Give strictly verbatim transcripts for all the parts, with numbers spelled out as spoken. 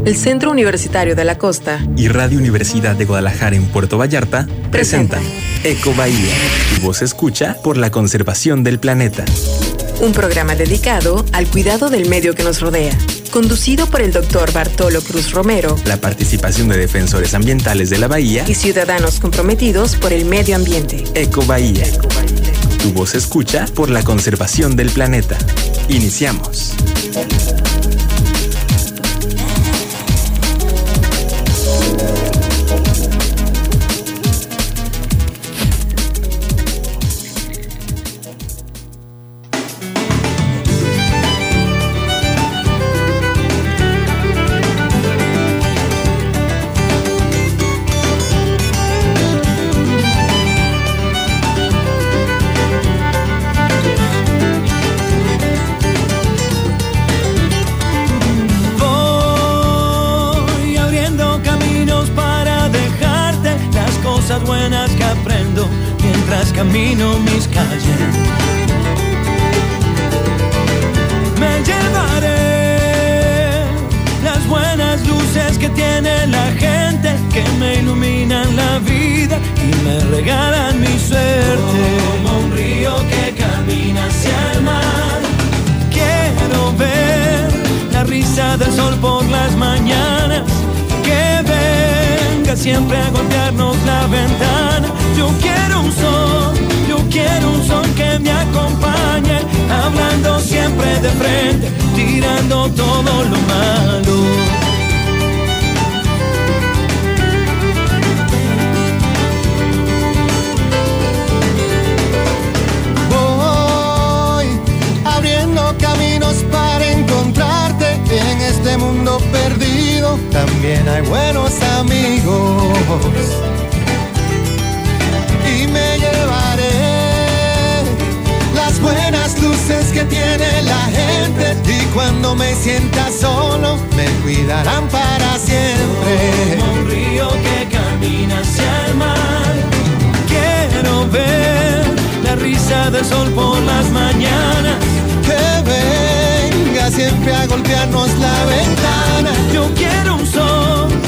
el Centro Universitario de la Costa y Radio Universidad de Guadalajara en Puerto Vallarta presentan Eco Bahía, tu voz escucha por la conservación del planeta. Un programa dedicado al cuidado del medio que nos rodea, conducido por el doctor Bartolo Cruz Romero. La participación de defensores ambientales de la bahía y ciudadanos comprometidos por el medio ambiente. Eco Bahía, tu voz escucha por la conservación del planeta. Iniciamos. Buenas que aprendo mientras camino mis calles. Me llevaré las buenas luces que tiene la gente, que me iluminan la vida y me regalan mi suerte. Como un río que camina hacia el mar, quiero ver la risa del sol por las mañanas, que venga siempre a golpearnos la ventana. Yo quiero un son, yo quiero un son que me acompañe, hablando siempre de frente, tirando todo lo malo. Voy abriendo caminos para encontrarte en este mundo perdido. También hay buenos amigos y me llevaré las buenas luces que tiene la gente, y cuando me sienta solo me cuidarán para siempre. Como un río que camina hacia el mar, quiero ver la risa del sol por las mañanas, que venga siempre a golpearnos la ventana. Yo quiero un sol.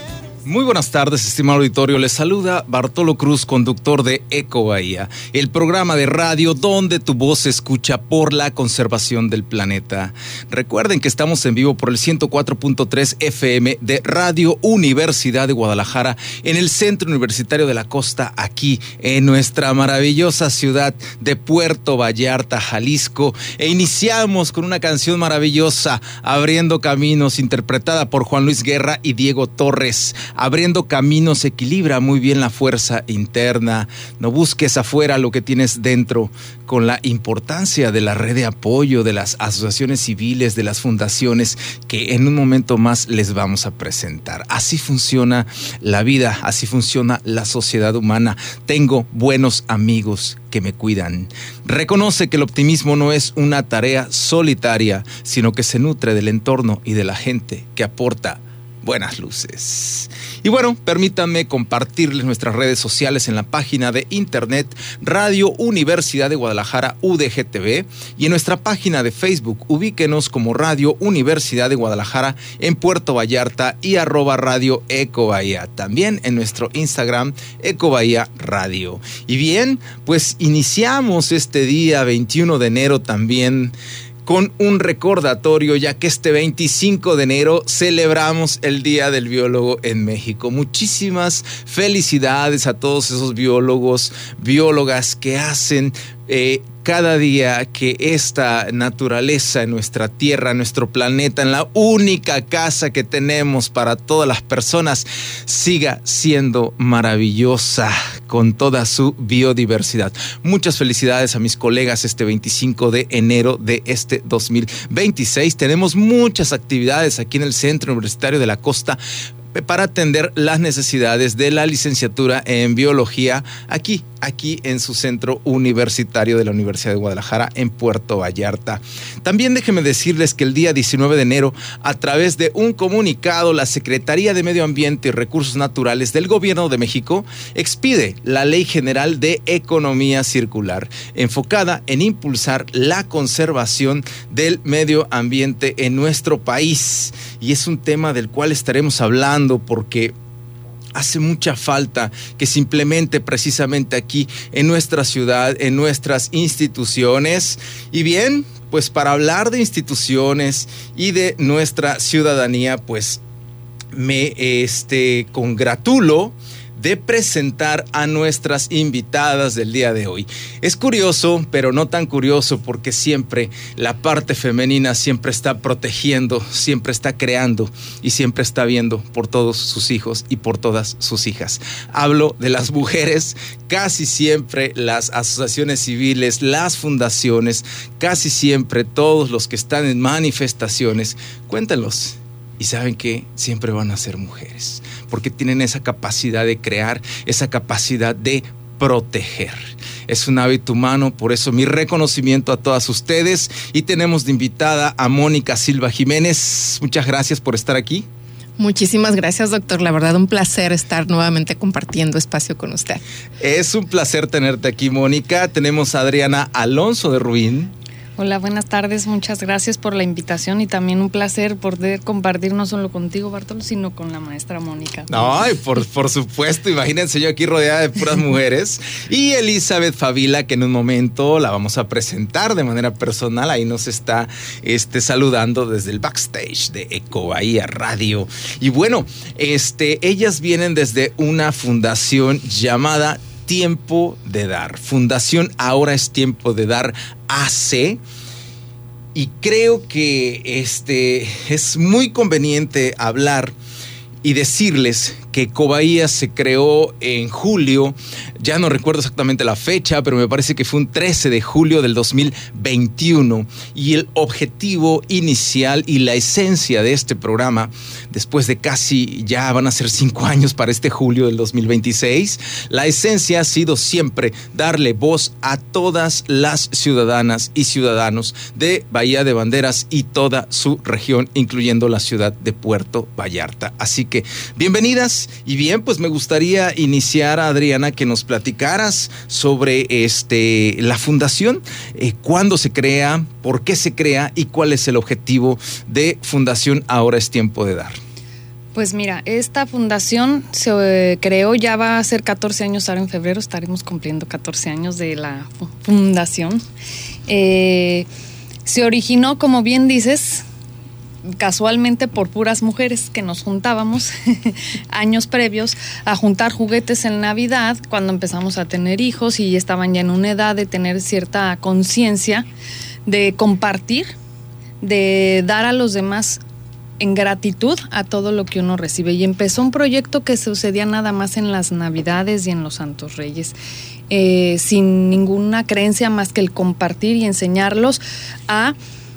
Muy buenas tardes, estimado auditorio. Les saluda Bartolo Cruz, conductor de Eco Bahía, el programa de radio donde tu voz se escucha por la conservación del planeta. Recuerden que estamos en vivo por el ciento cuatro punto tres F M de Radio Universidad de Guadalajara en el Centro Universitario de la Costa, aquí en nuestra maravillosa ciudad de Puerto Vallarta, Jalisco. E iniciamos con una canción maravillosa, Abriendo Caminos, interpretada por Juan Luis Guerra y Diego Torres. Abriendo caminos equilibra muy bien la fuerza interna. No busques afuera lo que tienes dentro, con la importancia de la red de apoyo, de las asociaciones civiles, de las fundaciones, que en un momento más les vamos a presentar. Así funciona la vida, así funciona la sociedad humana. Tengo buenos amigos que me cuidan. Reconoce que el optimismo no es una tarea solitaria, sino que se nutre del entorno y de la gente que aporta buenas luces. Y bueno, permítanme compartirles nuestras redes sociales en la página de internet Radio Universidad de Guadalajara U D G T V y en nuestra página de Facebook. Ubíquenos como Radio Universidad de Guadalajara en Puerto Vallarta y arroba Radio Eco Bahía. También en nuestro Instagram Eco Bahía Radio. Y bien, pues iniciamos este día veintiuno de enero también con un recordatorio, ya que este veinticinco de enero celebramos el Día del Biólogo en México. Muchísimas felicidades a todos esos biólogos, biólogas que hacen eh, cada día que esta naturaleza en nuestra tierra, en nuestro planeta, en la única casa que tenemos para todas las personas, siga siendo maravillosa con toda su biodiversidad. Muchas felicidades a mis colegas este veinticinco de enero de este dos mil veintiséis. Tenemos muchas actividades aquí en el Centro Universitario de la Costa para atender las necesidades de la licenciatura en biología aquí, aquí en su centro universitario de la Universidad de Guadalajara en Puerto Vallarta. También déjenme decirles que el día diecinueve de enero, a través de un comunicado, la Secretaría de Medio Ambiente y Recursos Naturales del Gobierno de México expide la Ley General de Economía Circular, enfocada en impulsar la conservación del medio ambiente en nuestro país. y es un tema del cual estaremos hablando porque hace mucha falta que se implemente precisamente aquí en nuestra ciudad, en nuestras instituciones. Y bien, pues para hablar de instituciones y de nuestra ciudadanía, pues me este, congratulo de presentar a nuestras invitadas del día de hoy. Es curioso, pero no tan curioso, porque siempre la parte femenina siempre está protegiendo, siempre está creando y siempre está viendo por todos sus hijos y por todas sus hijas. Hablo de las mujeres, casi siempre las asociaciones civiles, las fundaciones, casi siempre todos los que están en manifestaciones, cuéntenlos. Y saben que siempre van a ser mujeres, porque tienen esa capacidad de crear, esa capacidad de proteger. Es un hábito humano, por eso mi reconocimiento a todas ustedes. Y tenemos de invitada a Mónica Silva Jiménez. Muchas gracias por estar aquí. Muchísimas gracias, doctor. La verdad, un placer estar nuevamente compartiendo espacio con usted. Es un placer tenerte aquí, Mónica. Tenemos a Adriana Alonso de Rubín. Hola, buenas tardes, muchas gracias por la invitación y también un placer poder compartir no solo contigo, Bartolo, sino con la maestra Mónica. Ay, por, por supuesto, imagínense yo aquí rodeada de puras mujeres. Y Elizabeth Favila, que en un momento la vamos a presentar de manera personal, ahí nos está este, saludando desde el backstage de Ecobahía Radio. Y bueno, este, ellas vienen desde una fundación llamada Tiempo de Dar, Fundación Ahora es Tiempo de Dar A C, y creo que este es muy conveniente hablar y decirles que Ecobahía se creó en julio, ya no recuerdo exactamente la fecha, pero me parece que fue un trece de julio del dos mil veintiuno, y el objetivo inicial y la esencia de este programa, después de casi, ya van a ser cinco años para este julio del dos mil veintiséis, la esencia ha sido siempre darle voz a todas las ciudadanas y ciudadanos de Bahía de Banderas y toda su región, incluyendo la ciudad de Puerto Vallarta. Así que bienvenidas. Y bien, pues me gustaría iniciar, Adriana, que nos platicaras sobre este, la fundación, eh, cuándo se crea, por qué se crea y cuál es el objetivo de Fundación Ahora es Tiempo de Dar. Pues mira, esta fundación se creó, ya va a ser catorce años, ahora en febrero estaremos cumpliendo catorce años de la fundación. Eh, se originó, como bien dices, casualmente por puras mujeres que nos juntábamos años previos a juntar juguetes en Navidad, cuando empezamos a tener hijos y estaban ya en una edad de tener cierta conciencia de compartir, de dar a los demás en gratitud a todo lo que uno recibe. Y empezó un proyecto que sucedía nada más en las Navidades y en los Santos Reyes, eh, sin ninguna creencia más que el compartir y enseñarlos a,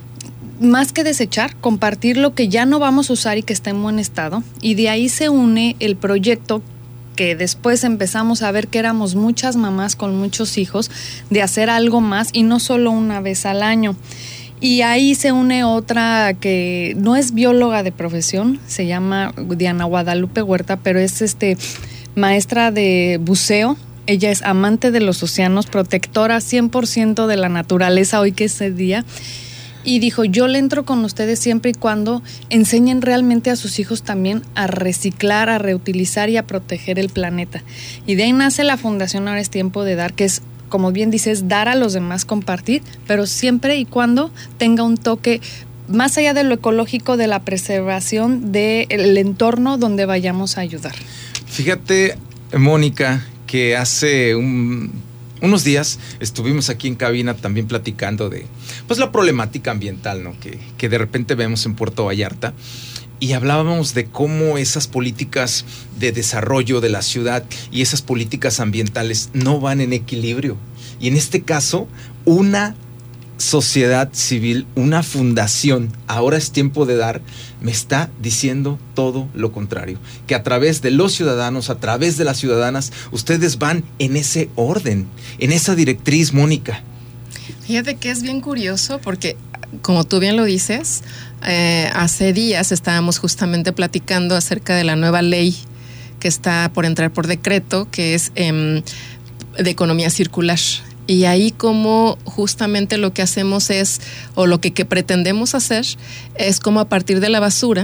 más que desechar, compartir lo que ya no vamos a usar y que está en buen estado. Y de ahí se une el proyecto que después empezamos a ver que éramos muchas mamás con muchos hijos, de hacer algo más y no solo una vez al año. Y ahí se une otra que no es bióloga de profesión, se llama Diana Guadalupe Huerta, pero es este maestra de buceo. Ella es amante de los océanos, protectora cien por ciento de la naturaleza, hoy que es el día. Y dijo, yo le entro con ustedes siempre y cuando enseñen realmente a sus hijos también a reciclar, a reutilizar y a proteger el planeta. Y de ahí nace la Fundación Ahora es Tiempo de Dar, que es, como bien dices, dar a los demás, compartir, pero siempre y cuando tenga un toque más allá de lo ecológico, de la preservación del entorno donde vayamos a ayudar. Fíjate, Mónica, que hace un... unos días estuvimos aquí en cabina también platicando de pues la problemática ambiental, ¿no? que, que de repente vemos en Puerto Vallarta, y hablábamos de cómo esas políticas de desarrollo de la ciudad y esas políticas ambientales no van en equilibrio. Y en este caso, una sociedad civil, una fundación, Ahora es Tiempo de Dar, me está diciendo todo lo contrario, que a través de los ciudadanos, a través de las ciudadanas, ustedes van en ese orden, en esa directriz, Mónica. Fíjate que es bien curioso porque, como tú bien lo dices, eh, hace días estábamos justamente platicando acerca de la nueva ley que está por entrar por decreto, que es eh, de economía circular. Y ahí como justamente lo que hacemos es, o lo que, que pretendemos hacer, es como a partir de la basura,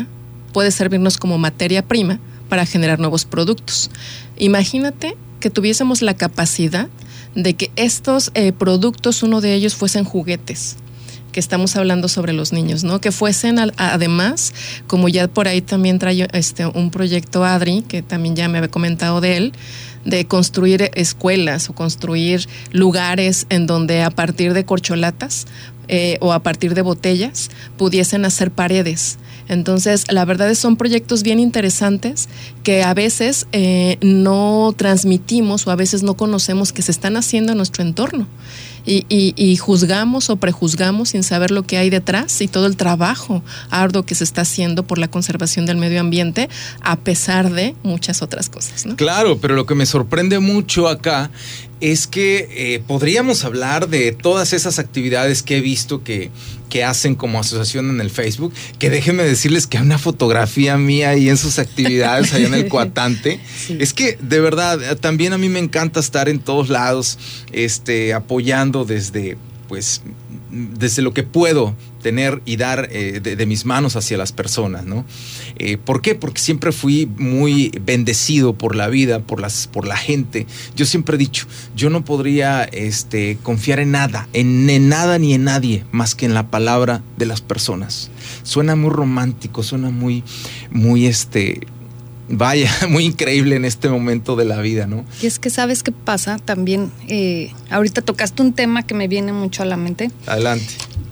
puede servirnos como materia prima para generar nuevos productos. Imagínate que tuviésemos la capacidad de que estos eh, productos, uno de ellos fuesen juguetes, que estamos hablando sobre los niños, ¿no? Que fuesen al, además, como ya por ahí también trae este, un proyecto Adri, que también ya me había comentado de él, de construir escuelas o construir lugares en donde a partir de corcholatas eh, o a partir de botellas pudiesen hacer paredes. Entonces, la verdad es que son proyectos bien interesantes que a veces eh, no transmitimos o a veces no conocemos que se están haciendo en nuestro entorno. Y, y, y juzgamos o prejuzgamos sin saber lo que hay detrás y todo el trabajo arduo que se está haciendo por la conservación del medio ambiente, a pesar de muchas otras cosas, ¿no? Claro, pero lo que me sorprende mucho acá es que eh, podríamos hablar de todas esas actividades que he visto que, que hacen como asociación en el Facebook, que déjenme decirles que hay una fotografía mía ahí en sus actividades allá en el Coatante. Sí. Es que de verdad, también a mí me encanta estar en todos lados, este, apoyando desde, pues, desde lo que puedo tener y dar eh, de, de mis manos hacia las personas, ¿no? Eh, ¿Por qué? Porque siempre fui muy bendecido por la vida, por las, por la gente. Yo siempre he dicho, yo no podría este, confiar en nada, en, en nada ni en nadie, más que en la palabra de las personas. Suena muy romántico, suena muy, muy este... Vaya, muy increíble en este momento de la vida, ¿no? Y es que ¿sabes qué pasa? También, eh, ahorita tocaste un tema que me viene mucho a la mente. Adelante.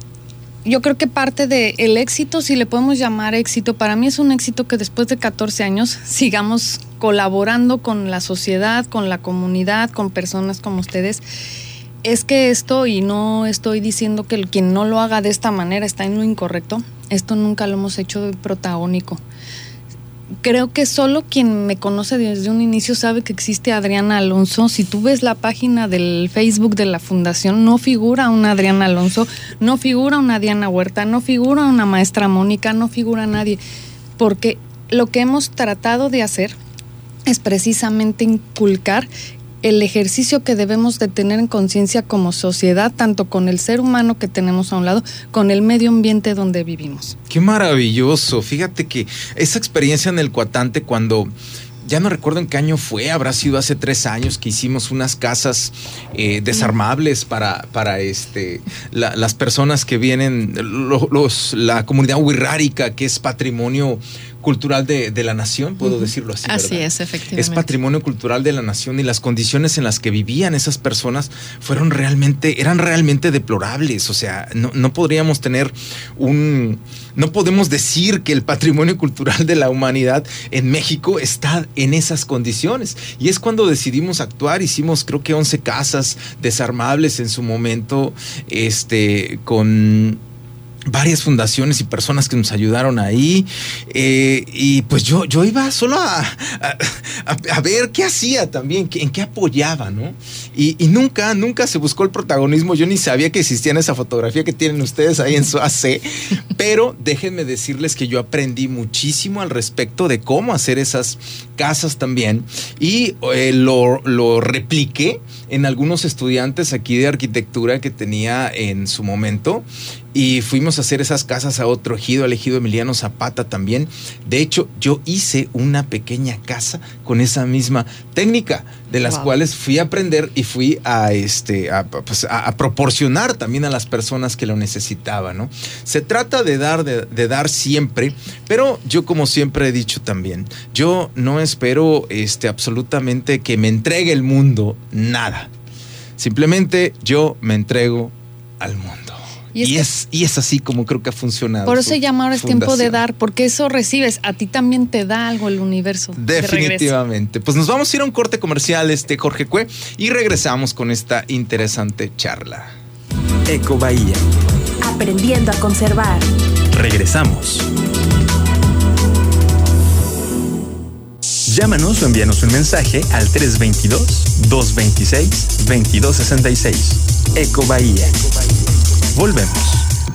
Yo creo que parte del éxito, si le podemos llamar éxito, para mí es un éxito que después de catorce años sigamos colaborando con la sociedad, con la comunidad, con personas como ustedes. Es que esto, y no estoy diciendo que el, quien no lo haga de esta manera está en lo incorrecto, esto nunca lo hemos hecho de protagónico. Creo que solo quien me conoce desde un inicio sabe que existe Adriana Alonso. Si tú ves la página del Facebook de la Fundación, no figura una Adriana Alonso, no figura una Diana Huerta, no figura una maestra Mónica, no figura nadie. Porque lo que hemos tratado de hacer es precisamente inculcar el ejercicio que debemos de tener en conciencia como sociedad, tanto con el ser humano que tenemos a un lado, con el medio ambiente donde vivimos. ¡Qué maravilloso! Fíjate que esa experiencia en el Coatante, cuando... Ya no recuerdo en qué año fue, habrá sido hace tres años que hicimos unas casas eh, desarmables para, para este, la, las personas que vienen, los, los, la comunidad wixárika, que es patrimonio cultural de, de la nación, puedo uh-huh. decirlo así, Así ¿verdad? es, efectivamente. Es patrimonio cultural de la nación y las condiciones en las que vivían esas personas fueron realmente, eran realmente deplorables. O sea, no, no podríamos tener un... No podemos decir que el patrimonio cultural de la humanidad en México está en esas condiciones. Y es cuando decidimos actuar. Hicimos creo que once casas desarmables en su momento, este, con varias fundaciones y personas que nos ayudaron ahí, eh, y pues yo, yo iba solo a, a, a ver qué hacía también, qué, en qué apoyaba, ¿no? Y, y nunca, nunca se buscó el protagonismo. Yo ni sabía que existía en esa fotografía que tienen ustedes ahí en su A C, pero déjenme decirles que yo aprendí muchísimo al respecto de cómo hacer esas casas también, y eh, lo, lo repliqué en algunos estudiantes aquí de arquitectura que tenía en su momento. Y fuimos a hacer esas casas a otro ejido, al ejido Emiliano Zapata también. De hecho, yo hice una pequeña casa con esa misma técnica, de las wow. cuales fui a aprender y fui a, este, a, pues, a, a proporcionar también a las personas que lo necesitaban, ¿no? Se trata de dar, de, de dar siempre, pero yo, como siempre he dicho también, yo no espero este, absolutamente que me entregue el mundo, nada. Simplemente yo me entrego al mundo. Y es, y, es, y es así como creo que ha funcionado. Por eso se llama ahora es tiempo de dar, porque eso recibes, a ti también te da algo el universo. Definitivamente. De pues nos vamos a ir a un corte comercial, este Jorge Cue, y regresamos con esta interesante charla. Ecobahía. Aprendiendo a conservar. Regresamos. Llámanos o envíanos un mensaje al tres dos dos, dos dos seis, dos dos seis seis. Ecobahía. Volvemos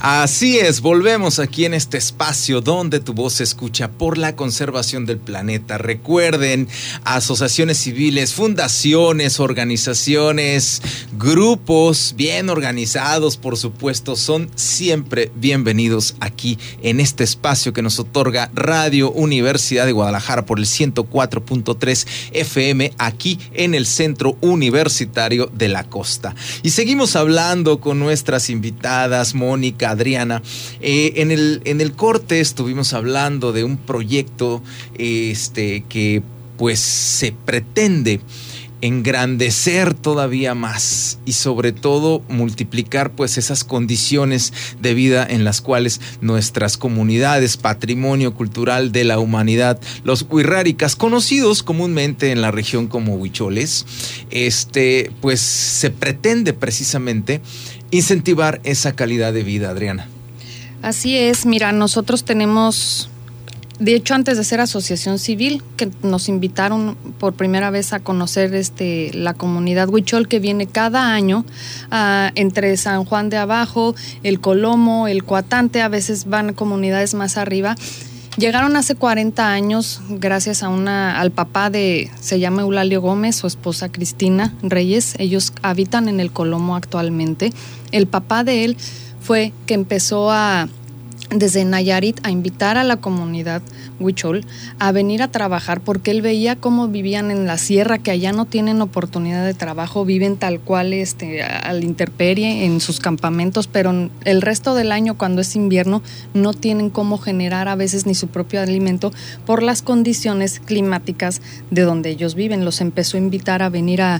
Así es, volvemos aquí en este espacio donde tu voz se escucha por la conservación del planeta. Recuerden, asociaciones civiles, fundaciones, organizaciones, grupos bien organizados, por supuesto, son siempre bienvenidos aquí en este espacio que nos otorga Radio Universidad de Guadalajara por el ciento cuatro punto tres F M aquí en el Centro Universitario de la Costa. Y seguimos hablando con nuestras invitadas, Mónica, Adriana. Eh, en el, en el corte estuvimos hablando de un proyecto este, que pues se pretende engrandecer todavía más y sobre todo multiplicar pues esas condiciones de vida en las cuales nuestras comunidades, patrimonio cultural de la humanidad, los huirráricas, conocidos comúnmente en la región como huicholes, este, pues se pretende precisamente incentivar esa calidad de vida, Adriana. Así es, mira, nosotros tenemos, de hecho, antes de ser asociación civil, que nos invitaron por primera vez a conocer este la comunidad huichol que viene cada año uh, entre San Juan de Abajo, el Colomo, el Coatante, a veces van comunidades más arriba. Llegaron hace cuarenta años gracias a una al papá de, se llama Eulalio Gómez, su esposa Cristina Reyes. Ellos habitan en el Colomo actualmente. El papá de él fue que empezó a, desde Nayarit, a invitar a la comunidad huichol a venir a trabajar porque él veía cómo vivían en la sierra, que allá no tienen oportunidad de trabajo, viven tal cual este, al intemperie en sus campamentos, pero el resto del año, cuando es invierno, no tienen cómo generar a veces ni su propio alimento por las condiciones climáticas de donde ellos viven. Los empezó a invitar a venir a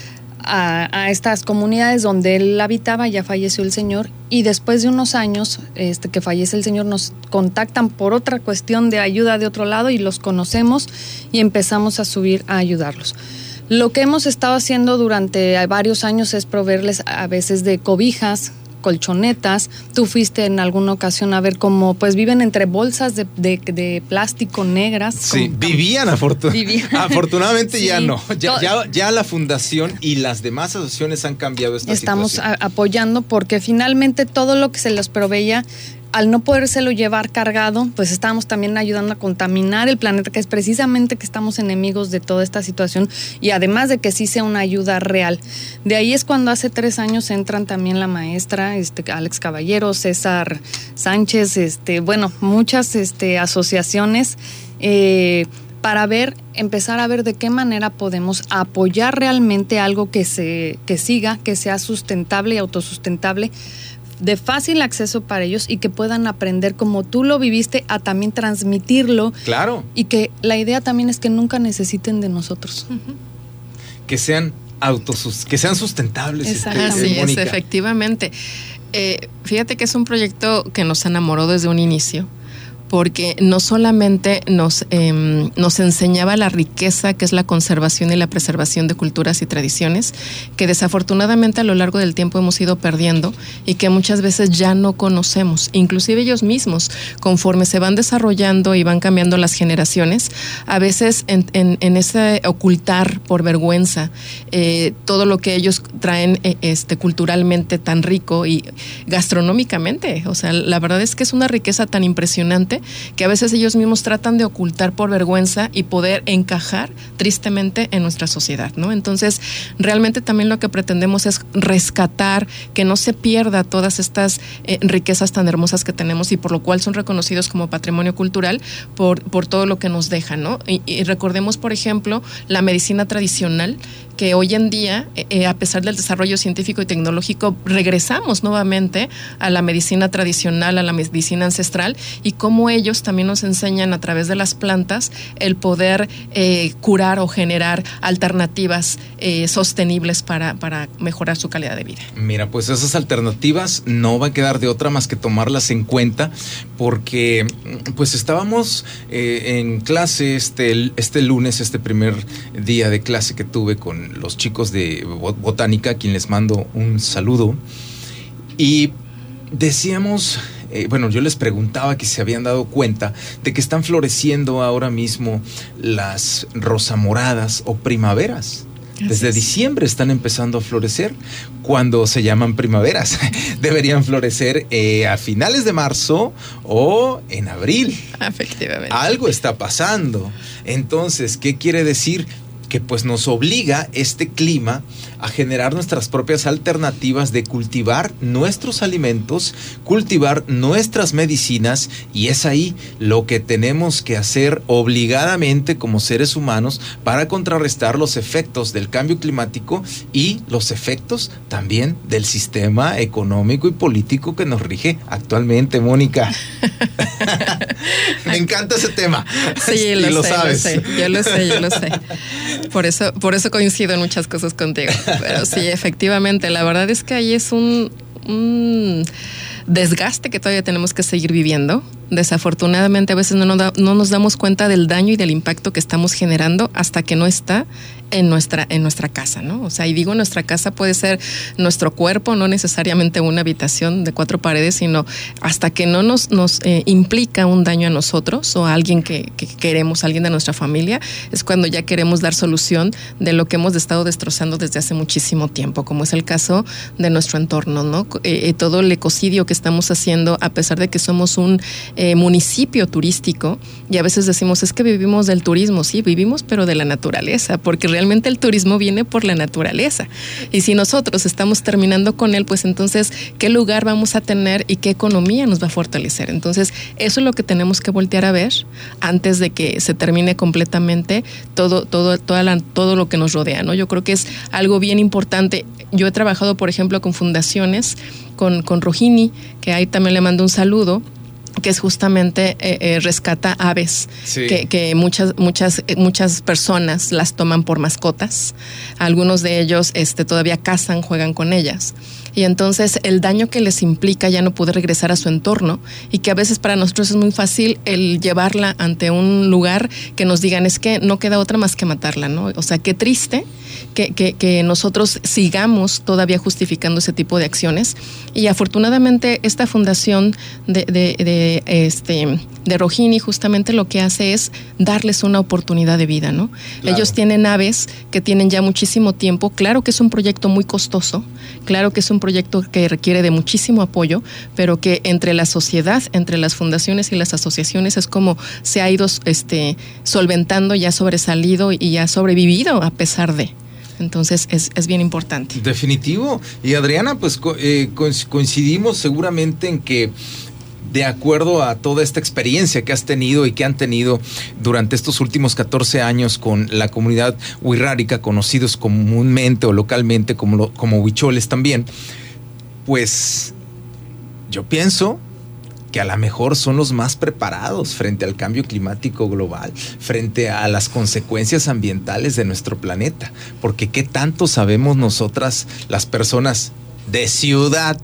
A, a estas comunidades donde él habitaba. Ya falleció el señor y después de unos años este, que fallece el señor, nos contactan por otra cuestión de ayuda de otro lado y los conocemos y empezamos a subir a ayudarlos. Lo que hemos estado haciendo durante varios años es proveerles a veces de cobijas, colchonetas. Tú fuiste en alguna ocasión a ver cómo pues viven entre bolsas de, de, de plástico negras. Sí, como, vivían, afortun- vivían afortunadamente sí. ya no. Ya, ya, ya la fundación y las demás asociaciones han cambiado esta Estamos situación. Estamos apoyando porque finalmente todo lo que se les proveía, al no podérselo llevar cargado, pues estábamos también ayudando a contaminar el planeta, que es precisamente que estamos enemigos de toda esta situación, y además de que sí sea una ayuda real. De ahí es cuando hace tres años entran también la maestra este, Alex Caballero, César Sánchez, este, bueno, muchas este, asociaciones eh, para ver, empezar a ver de qué manera podemos apoyar realmente algo que, se, que siga, que sea sustentable y autosustentable, de fácil acceso para ellos y que puedan aprender como tú lo viviste a también transmitirlo. Claro. Y que la idea también es que nunca necesiten de nosotros. Uh-huh. Que sean autosus, que sean sustentables. Este, Así es, efectivamente. Eh, fíjate que es un proyecto que nos enamoró desde un inicio, porque no solamente nos, eh, nos enseñaba la riqueza que es la conservación y la preservación de culturas y tradiciones, que desafortunadamente a lo largo del tiempo hemos ido perdiendo y que muchas veces ya no conocemos, inclusive ellos mismos, conforme se van desarrollando y van cambiando las generaciones, a veces en, en, en ese ocultar por vergüenza eh, todo lo que ellos traen eh, este, culturalmente tan rico y gastronómicamente, o sea, la verdad es que es una riqueza tan impresionante que a veces ellos mismos tratan de ocultar por vergüenza y poder encajar tristemente en nuestra sociedad, ¿no? Entonces, realmente también lo que pretendemos es rescatar, que no se pierda todas estas eh, riquezas tan hermosas que tenemos y por lo cual son reconocidos como patrimonio cultural por, por todo lo que nos dejan, ¿no? Y, y recordemos, por ejemplo, la medicina tradicional, que hoy en día, eh, a pesar del desarrollo científico y tecnológico, regresamos nuevamente a la medicina tradicional, a la medicina ancestral, y cómo ellos también nos enseñan a través de las plantas el poder eh, curar o generar alternativas eh, sostenibles para, para mejorar su calidad de vida. Mira, pues esas alternativas no va a quedar de otra más que tomarlas en cuenta, porque pues estábamos eh, en clase este, este lunes, este primer día de clase que tuve con los chicos de botánica, a quien les mando un saludo, y decíamos, eh, bueno, yo les preguntaba que se habían dado cuenta de que están floreciendo ahora mismo las rosamoradas o primaveras. Desde diciembre están empezando a florecer, cuando se llaman primaveras. Deberían florecer eh, a finales de marzo o en abril. Efectivamente. Algo está pasando. Entonces, ¿qué quiere decir? Que pues nos obliga este clima a generar nuestras propias alternativas de cultivar nuestros alimentos, cultivar nuestras medicinas, y es ahí lo que tenemos que hacer obligadamente como seres humanos para contrarrestar los efectos del cambio climático y los efectos también del sistema económico y político que nos rige actualmente, Mónica. Me encanta ese tema. Sí, lo, lo sé, sabes. lo sé, yo lo sé, yo lo sé. Por eso, por eso coincido en muchas cosas contigo. Pero sí, efectivamente, la verdad es que ahí es un, un desgaste que todavía tenemos que seguir viviendo. Desafortunadamente, a veces no nos, da, no nos damos cuenta del daño y del impacto que estamos generando hasta que no está en nuestra, en nuestra casa, ¿no? O sea, y digo, nuestra casa puede ser nuestro cuerpo, no necesariamente una habitación de cuatro paredes, sino hasta que no nos, nos eh, implica un daño a nosotros o a alguien que, que queremos, alguien de nuestra familia, es cuando ya queremos dar solución de lo que hemos estado destrozando desde hace muchísimo tiempo, como es el caso de nuestro entorno, ¿no? Eh, todo el ecocidio que estamos haciendo, a pesar de que somos un eh, municipio turístico, y a veces decimos, es que vivimos del turismo, sí, vivimos, pero de la naturaleza, porque realmente Realmente el turismo viene por la naturaleza, y si nosotros estamos terminando con él, pues entonces ¿qué lugar vamos a tener y qué economía nos va a fortalecer? Entonces eso es lo que tenemos que voltear a ver antes de que se termine completamente todo, todo, toda la, todo lo que nos rodea, ¿no? Yo creo que es algo bien importante. Yo he trabajado, por ejemplo, con fundaciones, con, con Rohini, que ahí también le mando un saludo, que es justamente eh, eh, rescata aves, sí. que, que muchas muchas muchas personas las toman por mascotas. Algunos de ellos este, todavía cazan, juegan con ellas. Y entonces el daño que les implica ya no poder regresar a su entorno, y que a veces para nosotros es muy fácil el llevarla ante un lugar que nos digan, es que no queda otra más que matarla, ¿no? O sea, qué triste que, que, que nosotros sigamos todavía justificando ese tipo de acciones. Y afortunadamente esta fundación de, de, de, este, de Rohini justamente lo que hace es darles una oportunidad de vida, ¿no? Claro. Ellos tienen aves que tienen ya muchísimo tiempo. Claro que es un proyecto muy costoso, claro que es un proyecto que requiere de muchísimo apoyo, pero que entre la sociedad, entre las fundaciones y las asociaciones es como se ha ido este, solventando, ya sobresalido y ya sobrevivido a pesar de. Entonces es, es bien importante. Definitivo. Y Adriana, pues eh, coincidimos seguramente en que de acuerdo a toda esta experiencia que has tenido y que han tenido durante estos últimos catorce años con la comunidad wixárika, conocidos comúnmente o localmente como, lo, como huicholes también, pues yo pienso que a lo mejor son los más preparados frente al cambio climático global, frente a las consecuencias ambientales de nuestro planeta, porque qué tanto sabemos nosotras, las personas de ciudad,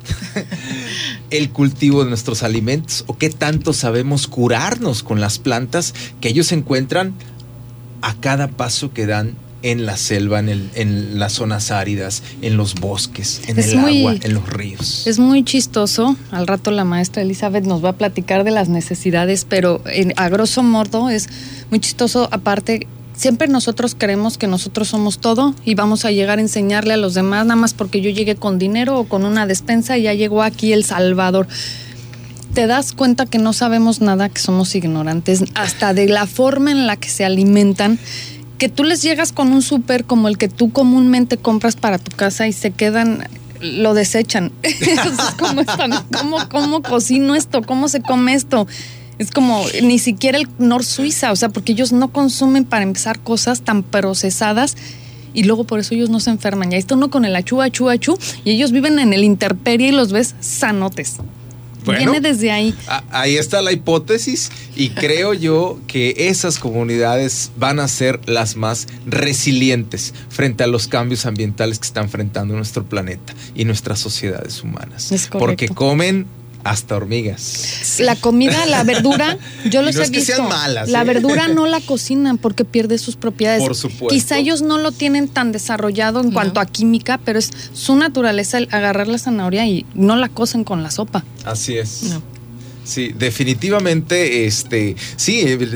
el cultivo de nuestros alimentos, o qué tanto sabemos curarnos con las plantas que ellos encuentran a cada paso que dan en la selva, en, el, en las zonas áridas, en los bosques, en es el muy, agua, en los ríos. Es muy chistoso. Al rato la maestra Elizabeth nos va a platicar de las necesidades, pero en, a grosso modo es muy chistoso. Aparte, siempre nosotros creemos que nosotros somos todo y vamos a llegar a enseñarle a los demás, nada más porque yo llegué con dinero o con una despensa y ya llegó aquí el Salvador. Te das cuenta que no sabemos nada, que somos ignorantes, hasta de la forma en la que se alimentan, que tú les llegas con un súper como el que tú comúnmente compras para tu casa y se quedan, lo desechan. ¿Cómo, están? ¿Cómo, ¿Cómo cocino esto? ¿Cómo se come esto? Es como ni siquiera el Nor Suiza, o sea, porque ellos no consumen para empezar cosas tan procesadas y luego por eso ellos no se enferman. Ya está uno con el achú, achú, achú, y ellos viven en el intemperie y los ves sanotes. Bueno, viene desde ahí. A, ahí está la hipótesis y creo yo que esas comunidades van a ser las más resilientes frente a los cambios ambientales que está enfrentando nuestro planeta y nuestras sociedades humanas. Es correcto. Porque comen hasta hormigas. La comida, la verdura, yo los no he es que visto. Sean malas, la ¿eh? verdura no la cocinan porque pierde sus propiedades. Por supuesto. Quizá ellos no lo tienen tan desarrollado en no. cuanto a química, pero es su naturaleza el agarrar la zanahoria y no la cocen con la sopa. Así es. No. Sí, definitivamente, este, sí,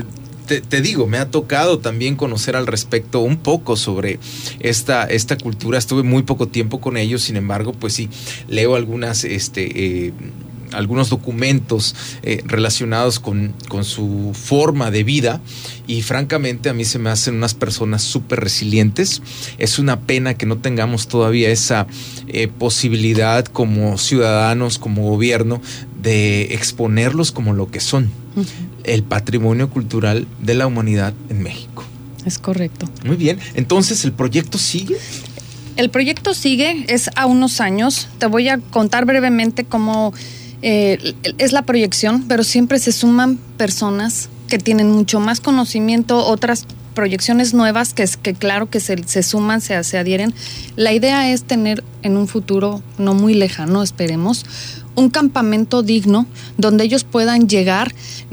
te, te digo, me ha tocado también conocer al respecto un poco sobre esta, esta cultura. Estuve muy poco tiempo con ellos, sin embargo, pues sí, leo algunas, este, eh, algunos documentos eh, relacionados con, con su forma de vida y francamente a mí se me hacen unas personas súper resilientes. Es una pena que no tengamos todavía esa eh, posibilidad como ciudadanos, como gobierno, de exponerlos como lo que son, uh-huh. el patrimonio cultural de la humanidad en México. Es correcto. Muy bien, entonces ¿el proyecto sigue? El proyecto sigue, es a unos años. Te voy a contar brevemente cómo eh, es la proyección, pero siempre se suman personas que tienen mucho más conocimiento, otras proyecciones nuevas que, es, que claro que se, se suman, se, se adhieren. La idea es tener en un futuro no muy lejano, esperemos, un campamento digno donde ellos puedan llegar,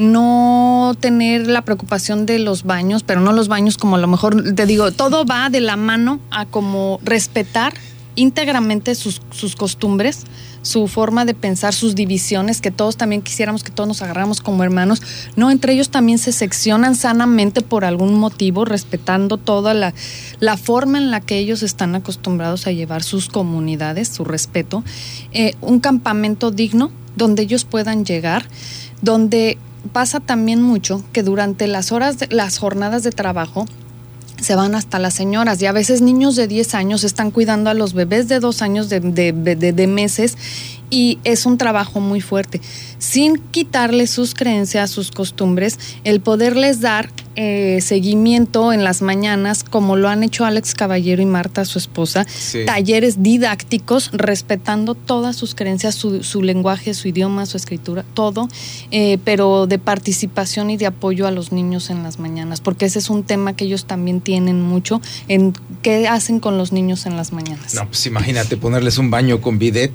no tener la preocupación de los baños, pero no los baños como a lo mejor, te digo, todo va de la mano a como respetar íntegramente sus, sus costumbres, su forma de pensar, sus divisiones, que todos también quisiéramos que todos nos agarráramos como hermanos. No, entre ellos también se seccionan sanamente por algún motivo, respetando toda la, la forma en la que ellos están acostumbrados a llevar sus comunidades, su respeto. Eh, un campamento digno donde ellos puedan llegar, donde pasa también mucho que durante las horas, de, las jornadas de trabajo, se van hasta las señoras y a veces niños de diez años están cuidando a los bebés de dos años de, de, de, de meses y es un trabajo muy fuerte. Sin quitarles sus creencias, sus costumbres, el poderles dar eh, seguimiento en las mañanas, como lo han hecho Alex Caballero y Marta, su esposa, sí. Talleres didácticos, respetando todas sus creencias, su, su lenguaje, su idioma, su escritura, todo, eh, pero de participación y de apoyo a los niños en las mañanas, porque ese es un tema que ellos también tienen mucho, en qué hacen con los niños en las mañanas. No, pues imagínate ponerles un baño con bidet.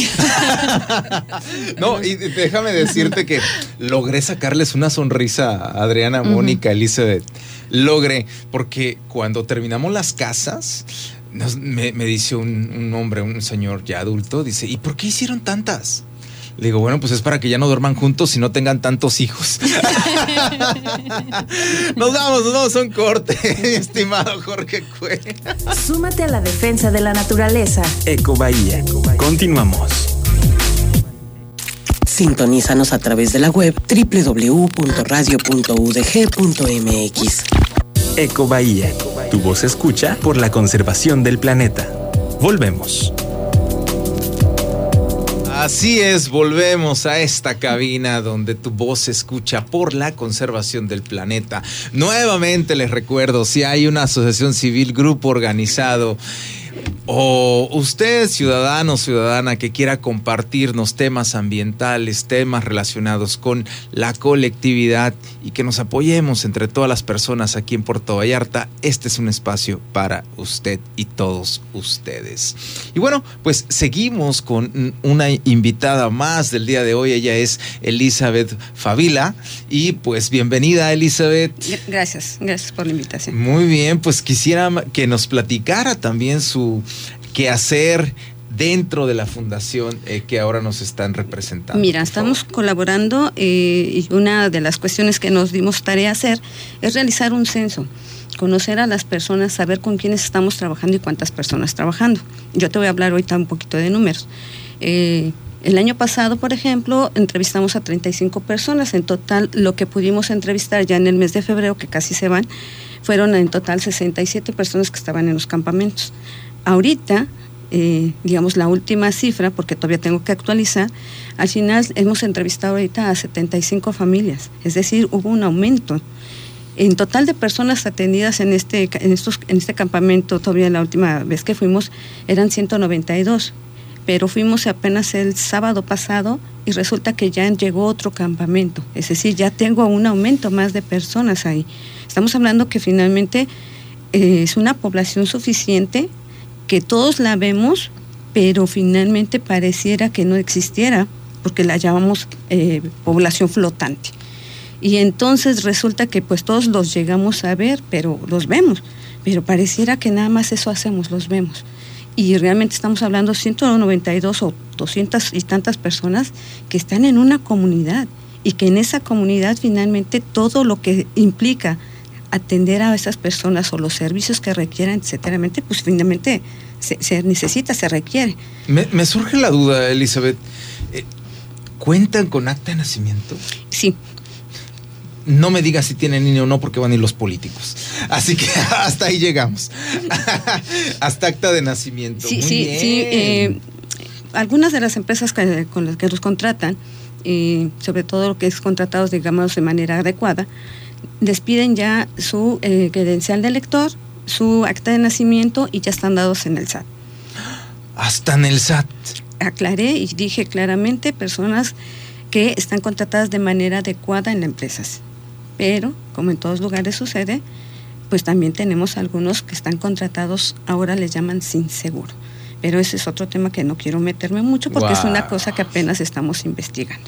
No, y déjame decirte que logré sacarles una sonrisa a Adriana, uh-huh. Mónica, Elizabeth. Logré, porque cuando terminamos las casas, nos, me, me dice un, un hombre, un señor ya adulto, dice, ¿y por qué hicieron tantas? Le digo, bueno, pues es para que ya no duerman juntos y no tengan tantos hijos. Nos vamos, nos vamos a un corte, estimado Jorge Cue. Súmate a la defensa de la naturaleza. Ecobahía. Continuamos. Sintonízanos a través de la web doble u doble u doble u punto radio punto u d g punto m x. Ecobahía. Tu voz se escucha por la conservación del planeta. Volvemos. Así es, volvemos a esta cabina donde tu voz se escucha por la conservación del planeta. Nuevamente les recuerdo, si hay una asociación civil, grupo organizado, o usted, ciudadano o ciudadana, que quiera compartirnos temas ambientales, temas relacionados con la colectividad y que nos apoyemos entre todas las personas aquí en Puerto Vallarta, este es un espacio para usted y todos ustedes. Y bueno, pues seguimos con una invitada más del día de hoy. Ella es Elizabeth Favila y pues bienvenida, Elizabeth. Gracias, gracias por la invitación. Muy bien, pues quisiera que nos platicara también su qué hacer dentro de la fundación eh, que ahora nos están representando. Mira, estamos colaborando eh, y una de las cuestiones que nos dimos tarea hacer es realizar un censo, conocer a las personas, saber con quiénes estamos trabajando y cuántas personas trabajando. Yo te voy a hablar ahorita un poquito de números. Eh, el año pasado, por ejemplo, entrevistamos a treinta y cinco personas. En total, lo que pudimos entrevistar ya en el mes de febrero, que casi se van, fueron en total sesenta y siete personas que estaban en los campamentos. Ahorita, eh, digamos la última cifra, porque todavía tengo que actualizar, al final hemos entrevistado ahorita a setenta y cinco familias, es decir, hubo un aumento. En total de personas atendidas en este, en estos, en este campamento, todavía la última vez que fuimos, eran ciento noventa y dos, pero fuimos apenas el sábado pasado y resulta que ya llegó otro campamento, es decir, ya tengo un aumento más de personas ahí. Estamos hablando que finalmente eh, es una población suficiente, que todos la vemos, pero finalmente pareciera que no existiera, porque la llamamos eh, población flotante. Y entonces resulta que pues todos los llegamos a ver, pero los vemos, pero pareciera que nada más eso hacemos, los vemos. Y realmente estamos hablando de ciento noventa y dos o doscientas y tantas personas que están en una comunidad y que en esa comunidad finalmente todo lo que implica atender a esas personas o los servicios que requieran, etcétera, pues finalmente se, se necesita, se requiere. Me, me surge la duda, Elizabeth. Eh, ¿Cuentan con acta de nacimiento? Sí. No me digas si tienen niño o no, porque van a ir los políticos. Así que hasta ahí llegamos. Hasta acta de nacimiento. Sí, Muy sí, bien. sí. Eh, algunas de las empresas que, con las que los contratan, eh, sobre todo lo que es contratados, digamos, de manera adecuada, les piden ya su eh, credencial de elector, su acta de nacimiento y ya están dados en el S A T. Hasta en el S A T. Aclaré y dije claramente personas que están contratadas de manera adecuada en las empresas. Pero, como en todos lugares sucede, pues también tenemos algunos que están contratados, ahora les llaman sin seguro. Pero ese es otro tema que no quiero meterme mucho porque wow. es una cosa que apenas estamos investigando.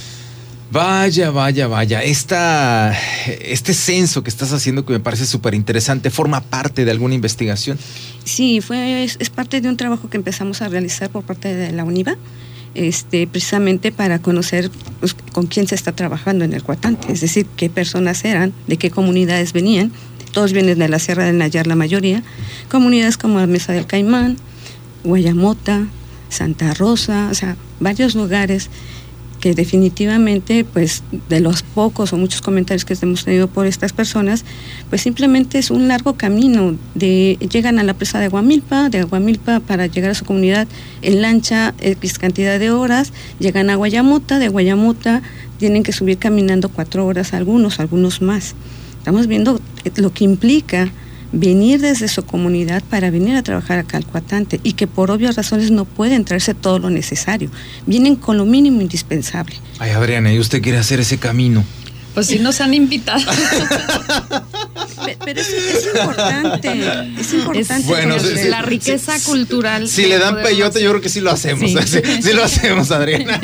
Vaya, vaya, vaya. Esta, este censo que estás haciendo, que me parece súper interesante, ¿forma parte de alguna investigación? Sí, fue, es, es parte de un trabajo que empezamos a realizar por parte de la UNIVA, este, precisamente para conocer pues, con quién se está trabajando en el Cuatante, es decir, qué personas eran, de qué comunidades venían. Todos vienen de la Sierra del Nayar, la mayoría. Comunidades como la Mesa del Caimán, Guayamota, Santa Rosa, o sea, varios lugares que definitivamente, pues, de los pocos o muchos comentarios que hemos tenido por estas personas, pues simplemente es un largo camino. De llegan a la presa de Aguamilpa, de Aguamilpa para llegar a su comunidad en lancha, X cantidad de horas, llegan a Guayamota, de Guayamota tienen que subir caminando cuatro horas algunos, algunos más. Estamos viendo lo que implica venir desde su comunidad para venir a trabajar acá al Cuatante y que por obvias razones no pueden traerse todo lo necesario. Vienen con lo mínimo indispensable. Ay, Adriana, ¿y usted quiere hacer ese camino? Pues sí nos han invitado. Pero es, es importante, es importante. Es, bueno, sí, sí, la riqueza sí, cultural. Si le dan peyote, yo creo que sí lo hacemos. Sí, sí, sí lo hacemos, Adriana.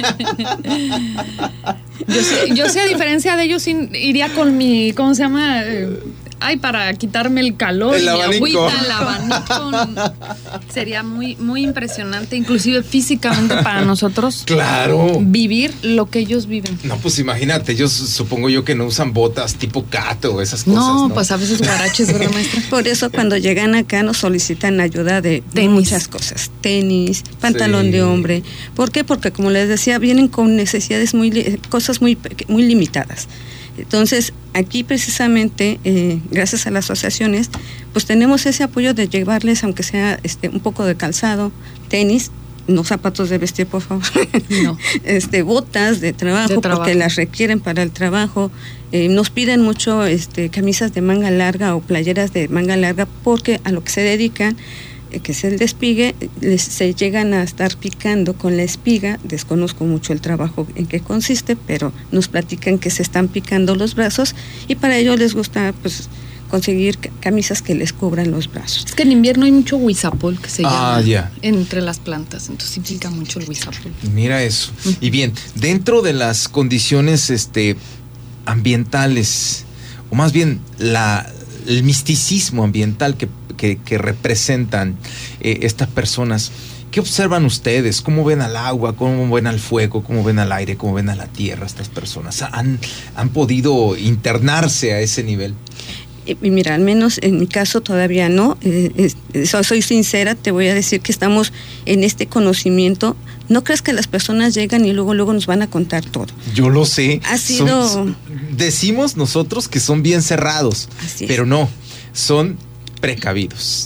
Yo sé, yo sé, a diferencia de ellos, iría con mi, ¿cómo se llama? Ay, para quitarme el calor, el mi abanico. agüita, el abanico. Sería muy, muy impresionante, inclusive físicamente para nosotros. Claro. Vivir lo que ellos viven. No, pues imagínate, ellos supongo yo que no usan botas tipo Cato o esas cosas. No, no, pues a veces guaraches, ¿verdad, maestra? Por eso cuando llegan acá nos solicitan ayuda de, de muchas cosas. Tenis, pantalón sí. de hombre. ¿Por qué? Porque como les decía, vienen con necesidades muy, cosas muy, muy limitadas. Entonces, aquí precisamente, eh, gracias a las asociaciones, pues tenemos ese apoyo de llevarles, aunque sea este un poco de calzado, tenis, no zapatos de vestir, por favor, no. este botas de trabajo, de trabajo, porque las requieren para el trabajo. Eh, nos piden mucho este camisas de manga larga o playeras de manga larga, porque a lo que se dedican, que es el despigue, les, se llegan a estar picando con la espiga. Desconozco mucho el trabajo en qué consiste, pero nos platican que se están picando los brazos y para ello les gusta pues conseguir camisas que les cubran los brazos. Es que en invierno hay mucho huizapol que se llama ah, yeah. entre las plantas, entonces implica mucho el huizapol. Mira eso. Uh-huh. Y bien, dentro de las condiciones este ambientales, o más bien la, el misticismo ambiental que Que, que representan eh, estas personas, ¿qué observan ustedes? ¿Cómo ven al agua? ¿Cómo ven al fuego? ¿Cómo ven al aire? ¿Cómo ven a la tierra estas personas? ¿Han, han podido internarse a ese nivel? Eh, mira, al menos en mi caso todavía no. Eh, eh, soy sincera, te voy a decir que estamos en este conocimiento. No creas que las personas llegan y luego luego nos van a contar todo. Yo lo sé. Ha sido... Son, decimos nosotros que son bien cerrados, Así pero es. no, son precavidos.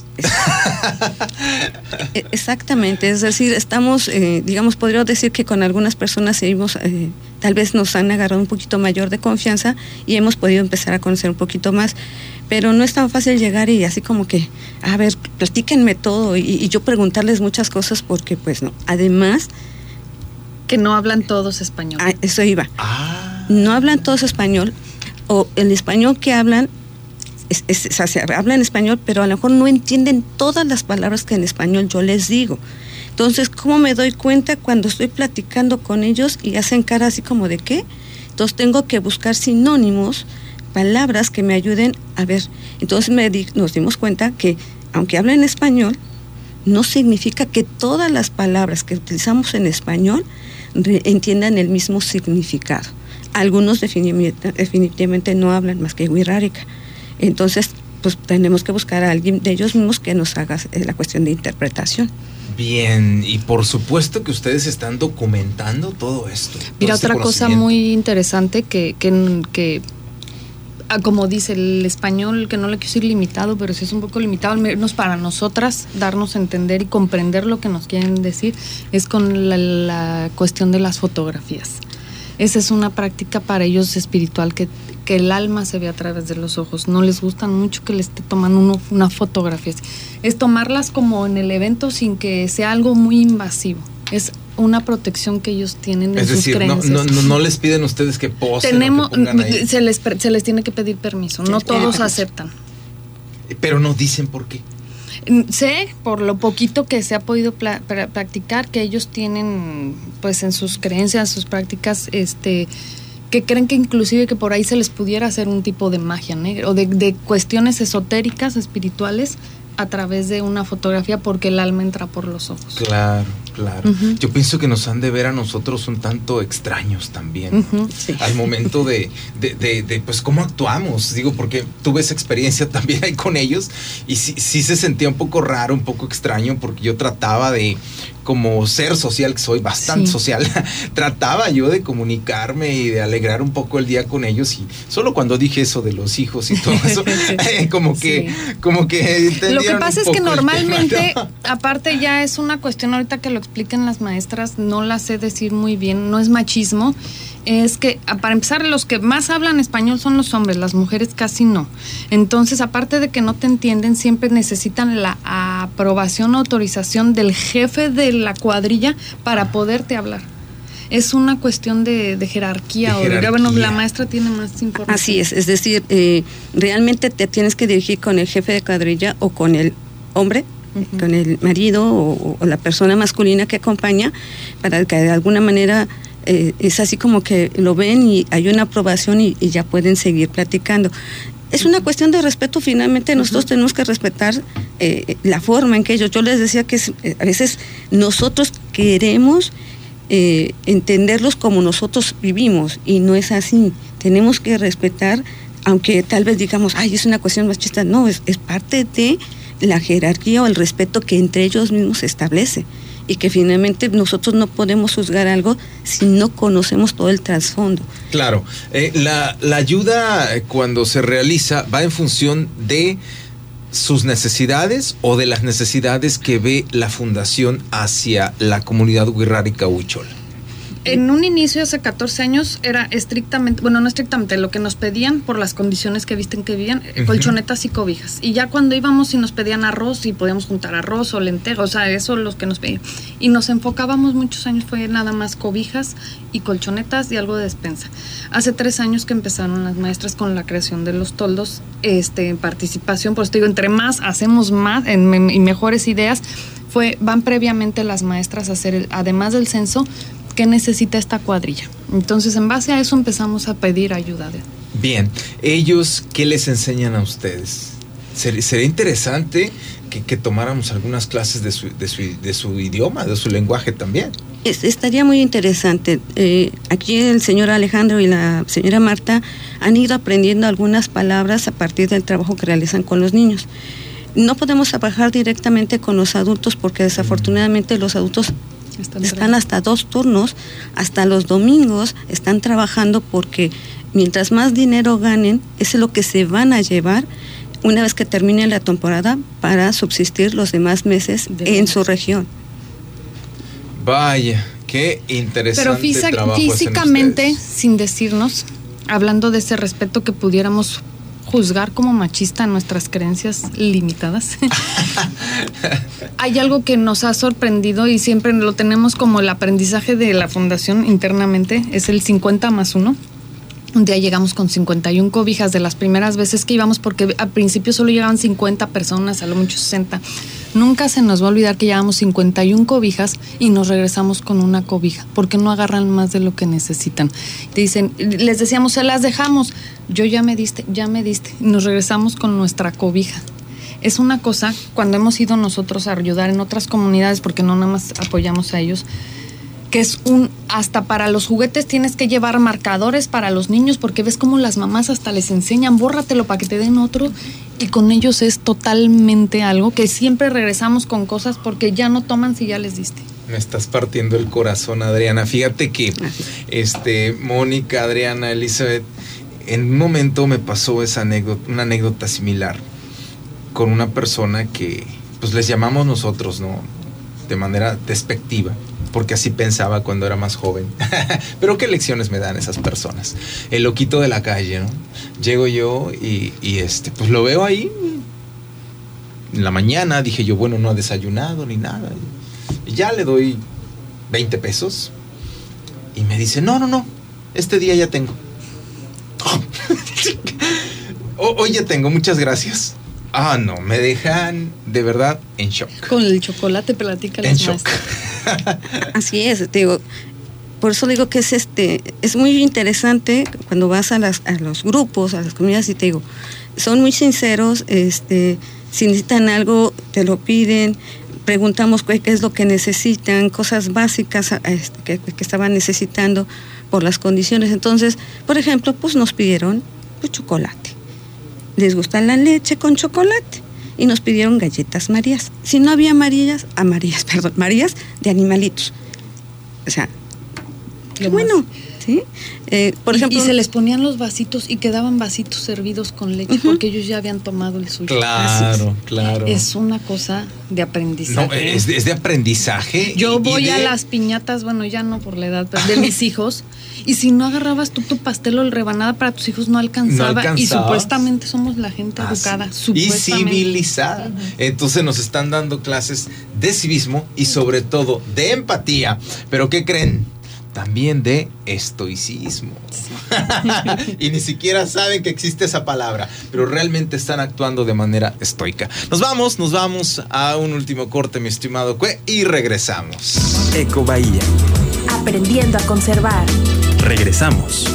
Exactamente, es decir, estamos, eh, digamos, podríamos decir que con algunas personas seguimos, eh, tal vez nos han agarrado un poquito mayor de confianza y hemos podido empezar a conocer un poquito más, pero no es tan fácil llegar y así como que, a ver, platíquenme todo y, y yo preguntarles muchas cosas porque pues no, además... Que no hablan todos español. Ah, eso iba. Ah. No hablan todos español, o el español que hablan Es, es, o sea, se habla en español, pero a lo mejor no entienden todas las palabras que en español yo les digo. Entonces, ¿cómo me doy cuenta cuando estoy platicando con ellos y hacen cara así como de qué? Entonces tengo que buscar sinónimos, palabras que me ayuden a ver. Entonces me di, nos dimos cuenta que aunque hablen español, no significa que todas las palabras que utilizamos en español re, entiendan el mismo significado. algunos definitivamente, definitivamente no hablan más que wixárika. Entonces, pues tenemos que buscar a alguien de ellos mismos que nos haga la cuestión de interpretación. Bien, y por supuesto que ustedes están documentando todo esto. Mira, todo este otra cosa muy interesante que, que, que ah, como dice el español, que no le quiero decir limitado, pero sí es un poco limitado, al menos para nosotras, darnos a entender y comprender lo que nos quieren decir, es con la, la cuestión de las fotografías. Esa es una práctica para ellos espiritual, que, que el alma se ve a través de los ojos. No les gusta mucho que le esté tomando uno, una fotografía. Es tomarlas como en el evento sin que sea algo muy invasivo. Es una protección que ellos tienen en es sus decir, creencias. No, no, no les piden ustedes que posen. Tenemos, o que pongan ahí. se les se les tiene que pedir permiso. No todos aceptan. Pero no dicen por qué. Sé, por lo poquito que se ha podido pla- pra- practicar, que ellos tienen, pues en sus creencias, sus prácticas, este, que creen que inclusive que por ahí se les pudiera hacer un tipo de magia negra o de, de cuestiones esotéricas, espirituales, a través de una fotografía, porque el alma entra por los ojos. Claro, claro. Uh-huh. Yo pienso que nos han de ver a nosotros un tanto extraños también, Uh-huh. Sí. al momento de, de, de, de, pues, cómo actuamos. Digo, porque tuve esa experiencia también ahí con ellos y sí, sí se sentía un poco raro, un poco extraño, porque yo trataba de, como ser social que soy, bastante Sí. social, trataba yo de comunicarme y de alegrar un poco el día con ellos, y solo cuando dije eso de los hijos y todo eso, eh, como que, Sí. como que Lo que pasa es que normalmente, tema, ¿no? aparte ya es una cuestión, ahorita que lo expliquen las maestras, no la sé decir muy bien, no es machismo, es que para empezar los que más hablan español son los hombres, las mujeres casi no. Entonces, aparte de que no te entienden, siempre necesitan la aprobación o autorización del jefe de la cuadrilla para poderte hablar. Es una cuestión de, de jerarquía. De o de, jerarquía. bueno, la maestra tiene más información. Así es, es decir, eh, realmente te tienes que dirigir con el jefe de cuadrilla o con el hombre, uh-huh. con el marido o, o la persona masculina que acompaña, para que de alguna manera eh, es así como que lo ven y hay una aprobación y, y ya pueden seguir platicando. Es una cuestión de respeto, finalmente nosotros uh-huh. tenemos que respetar eh, la forma en que ellos, yo les decía que es, eh, a veces nosotros queremos eh, entenderlos como nosotros vivimos y no es así, tenemos que respetar, aunque tal vez digamos, ay, es una cuestión machista, no, es, es parte de la jerarquía o el respeto que entre ellos mismos se establece y que finalmente nosotros no podemos juzgar algo si no conocemos todo el trasfondo. Claro, eh, la, la ayuda cuando se realiza va en función de sus necesidades o de las necesidades que ve la fundación hacia la comunidad wixárika huichol. En un inicio, hace catorce años, era estrictamente, bueno, no estrictamente, lo que nos pedían por las condiciones que visten que vivían, uh-huh. colchonetas y cobijas. Y ya cuando íbamos y nos pedían arroz y podíamos juntar arroz o lentejas, o sea, eso los que nos pedían. Y nos enfocábamos muchos años, fue nada más cobijas y colchonetas y algo de despensa. Hace tres años que empezaron las maestras con la creación de los toldos, este, en participación, por eso te digo, entre más hacemos más en, en, y mejores ideas, fue, van previamente las maestras a hacer, el, además del censo, ¿qué necesita esta cuadrilla? Entonces, en base a eso empezamos a pedir ayuda. Bien, ellos, ¿qué les enseñan a ustedes? Ser, sería interesante que, que tomáramos algunas clases de su, de, su, de su idioma, de su lenguaje también. Es, estaría muy interesante. Eh, aquí el señor Alejandro y la señora Marta han ido aprendiendo algunas palabras a partir del trabajo que realizan con los niños. No podemos trabajar directamente con los adultos porque desafortunadamente los adultos Están, están hasta dos turnos, hasta los domingos están trabajando porque mientras más dinero ganen, eso es lo que se van a llevar una vez que termine la temporada para subsistir los demás meses de en su región. Vaya, qué interesante. Pero física, trabajo físicamente, sin decirnos, hablando de ese respeto que pudiéramos juzgar como machista nuestras creencias limitadas. Hay algo que nos ha sorprendido y siempre lo tenemos como el aprendizaje de la fundación internamente, es el cincuenta más uno. Un día llegamos con cincuenta y una cobijas de las primeras veces que íbamos, porque al principio solo llegaban cincuenta personas, a lo mucho sesenta. Nunca se nos va a olvidar que llevamos cincuenta y una cobijas y nos regresamos con una cobija, porque no agarran más de lo que necesitan. Te dicen, les decíamos, se las dejamos, yo ya me diste, ya me diste, y nos regresamos con nuestra cobija. Es una cosa, cuando hemos ido nosotros a ayudar en otras comunidades, porque no nada más apoyamos a ellos, que es un, hasta para los juguetes tienes que llevar marcadores para los niños, porque ves como las mamás hasta les enseñan, bórratelo para que te den otro, y con ellos es totalmente algo que siempre regresamos con cosas porque ya no toman si ya les diste. Me estás partiendo el corazón, Adriana. Fíjate que, este, Mónica, Adriana, Elizabeth, en un momento me pasó esa anécdota, una anécdota similar con una persona que, pues les llamamos nosotros, ¿no? De manera despectiva, porque así pensaba cuando era más joven. Pero qué lecciones me dan esas personas. El loquito de la calle, ¿no? Llego yo y, y este, pues lo veo ahí. En la mañana dije yo, bueno, no ha desayunado ni nada. Y ya le doy veinte pesos. Y me dice, no, no, no, este día ya tengo. Hoy ya tengo, muchas gracias. Ah, no, me dejan de verdad en shock. Con el chocolate, platícales en shock. Así es, te digo, por eso digo que es este, es muy interesante cuando vas a las, a los grupos, a las comunidades, y te digo, son muy sinceros, este, si necesitan algo, te lo piden, preguntamos qué, qué es lo que necesitan, cosas básicas este, que, que estaban necesitando por las condiciones. Entonces, por ejemplo, pues nos pidieron pues, chocolate. Les gusta la leche con chocolate y nos pidieron galletas Marías. Si no había Marías, a Marías, perdón, Marías de animalitos. O sea, qué bueno, ¿sí? Eh, por y, ejemplo, y se les ponían los vasitos y quedaban vasitos servidos con leche, uh-huh, porque ellos ya habían tomado el suyo. Claro, claro. Es una cosa de aprendizaje. No, es de, es de aprendizaje. Yo y, voy y de... a las piñatas, bueno, ya no por la edad, pero de mis hijos. Y si no agarrabas tú tu pastel o el rebanada para tus hijos, no alcanzaba. No alcanzaba. Y supuestamente somos la gente ah, educada. Sí. Y civilizada. Uh-huh. Entonces nos están dando clases de civismo y sobre todo de empatía. ¿Pero qué creen? También de estoicismo. Sí. Y ni siquiera saben que existe esa palabra, pero realmente están actuando de manera estoica. Nos vamos, nos vamos a un último corte, mi estimado Cue, y regresamos. Eco Bahía. Aprendiendo a conservar. Regresamos.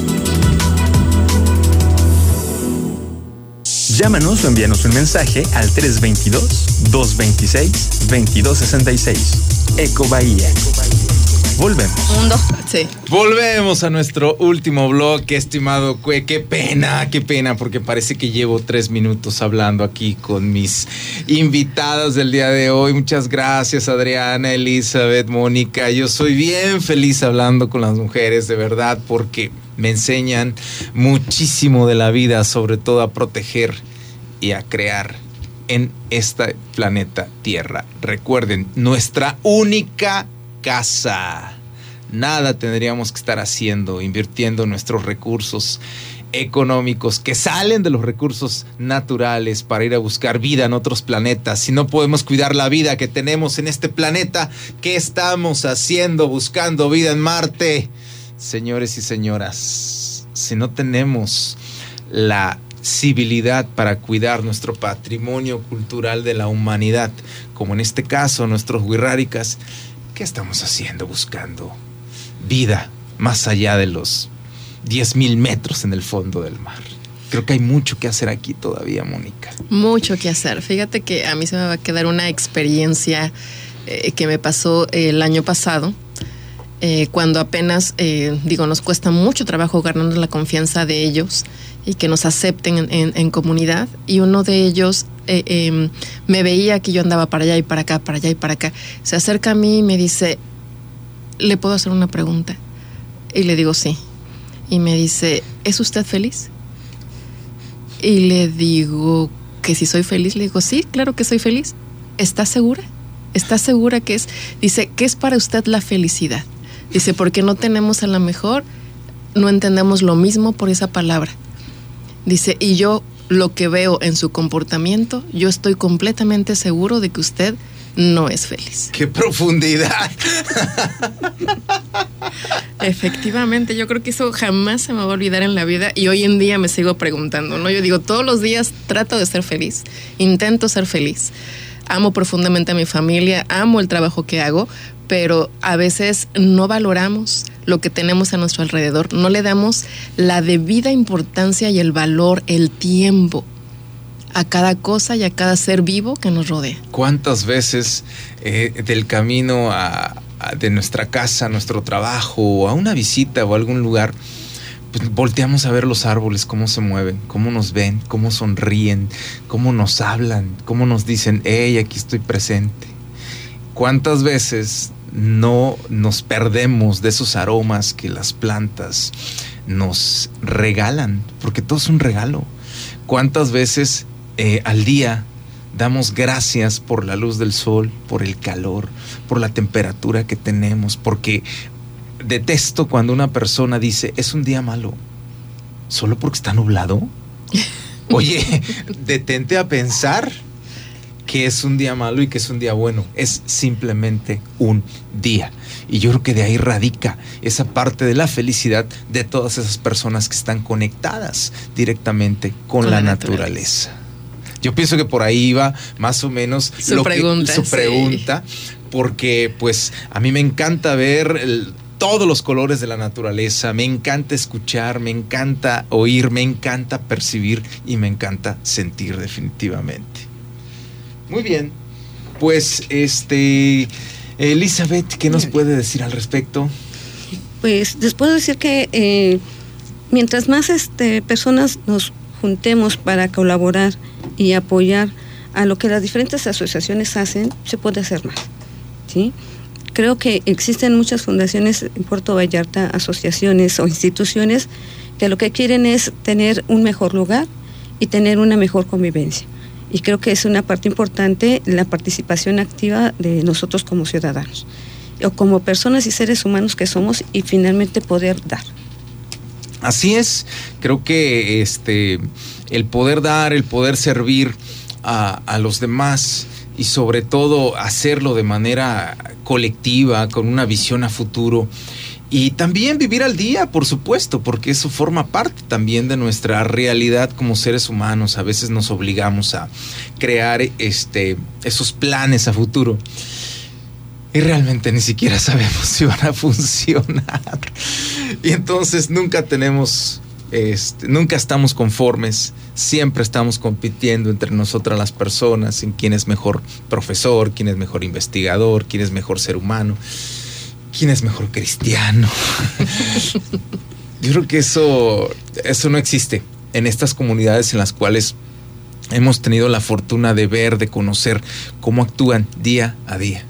Llámanos o envíanos un mensaje al tres dos dos, dos dos seis, dos dos seis seis. Eco Bahía. Volvemos. Un, dos, sí. Volvemos a nuestro último bloque, estimado Cue. Qué pena, qué pena, porque parece que llevo tres minutos hablando aquí con mis invitadas del día de hoy. Muchas gracias, Adriana, Elizabeth, Mónica. Yo soy bien feliz hablando con las mujeres, de verdad, porque me enseñan muchísimo de la vida, sobre todo a proteger y a crear en este planeta Tierra. Recuerden, nuestra única casa. Nada tendríamos que estar haciendo, invirtiendo nuestros recursos económicos que salen de los recursos naturales para ir a buscar vida en otros planetas. Si no podemos cuidar la vida que tenemos en este planeta, ¿qué estamos haciendo buscando vida en Marte? Señores y señoras, si no tenemos la civilidad para cuidar nuestro patrimonio cultural de la humanidad, como en este caso nuestros huirráricas, ¿qué estamos haciendo buscando vida más allá de los diez mil metros en el fondo del mar? Creo que hay mucho que hacer aquí todavía, Mónica. Mucho que hacer. Fíjate que a mí se me va a quedar una experiencia eh, que me pasó el año pasado, eh, cuando apenas, eh, digo, nos cuesta mucho trabajo ganarnos la confianza de ellos y que nos acepten en, en, en comunidad. Y uno de ellos eh, eh, me veía que yo andaba para allá y para acá, para allá y para acá. Se acerca a mí y me dice, ¿le puedo hacer una pregunta? Y le digo, sí. Y me dice, ¿es usted feliz? Y le digo que si soy feliz. Le digo, sí, claro que soy feliz. ¿Está segura? ¿Está segura que es? Dice, ¿qué es para usted la felicidad? Dice, porque no tenemos a lo mejor, no entendemos lo mismo por esa palabra. Dice, y yo lo que veo en su comportamiento, yo estoy completamente seguro de que usted no es feliz. ¡Qué profundidad! Efectivamente, yo creo que eso jamás se me va a olvidar en la vida y hoy en día me sigo preguntando, ¿no? Yo digo, todos los días trato de ser feliz, intento ser feliz. Amo profundamente a mi familia, amo el trabajo que hago, pero a veces no valoramos lo que tenemos a nuestro alrededor, no le damos la debida importancia y el valor, el tiempo a cada cosa y a cada ser vivo que nos rodea. ¿Cuántas veces eh, del camino a, de nuestra casa, a nuestro trabajo, o a una visita o a algún lugar, pues volteamos a ver los árboles, cómo se mueven, cómo nos ven, cómo sonríen, cómo nos hablan, cómo nos dicen, hey, aquí estoy presente. ¿Cuántas veces no nos perdemos de esos aromas que las plantas nos regalan? Porque todo es un regalo. ¿Cuántas veces eh, al día damos gracias por la luz del sol, por el calor, por la temperatura que tenemos? Porque detesto cuando una persona dice, es un día malo, ¿solo porque está nublado? Oye, detente a pensar que es un día malo y que es un día bueno. Es simplemente un día. Y yo creo que de ahí radica esa parte de la felicidad de todas esas personas que están conectadas directamente con, con la, la naturaleza. naturaleza. Yo pienso que por ahí iba más o menos su lo pregunta, que, su pregunta, sí. Porque pues a mí me encanta ver el, todos los colores de la naturaleza, me encanta escuchar, me encanta oír, me encanta percibir y me encanta sentir definitivamente. Muy bien, pues este Elizabeth, ¿qué nos puede decir al respecto? Pues les puedo decir que eh, mientras más este, personas nos juntemos para colaborar y apoyar a lo que las diferentes asociaciones hacen, se puede hacer más, ¿sí? Creo que existen muchas fundaciones en Puerto Vallarta, asociaciones o instituciones que lo que quieren es tener un mejor lugar y tener una mejor convivencia. Y creo que es una parte importante la participación activa de nosotros como ciudadanos, o como personas y seres humanos que somos, y finalmente poder dar. Así es, creo que este el poder dar, el poder servir a, a los demás y sobre todo hacerlo de manera colectiva, con una visión a futuro. Y también vivir al día, por supuesto, porque eso forma parte también de nuestra realidad como seres humanos. A veces nos obligamos a crear este, esos planes a futuro y realmente ni siquiera sabemos si van a funcionar. Y entonces nunca tenemos, este, nunca estamos conformes. Siempre estamos compitiendo entre nosotras las personas en quién es mejor profesor, quién es mejor investigador, quién es mejor ser humano, quién es mejor cristiano. Yo creo que eso, eso no existe en estas comunidades en las cuales hemos tenido la fortuna de ver, de conocer cómo actúan día a día.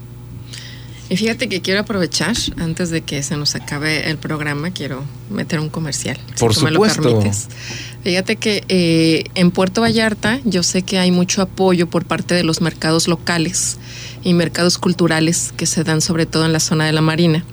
Y fíjate que quiero aprovechar, antes de que se nos acabe el programa, quiero meter un comercial. Por si supuesto. Me lo permites. Fíjate que eh, en Puerto Vallarta yo sé que hay mucho apoyo por parte de los mercados locales y mercados culturales que se dan sobre todo en la zona de la Marina.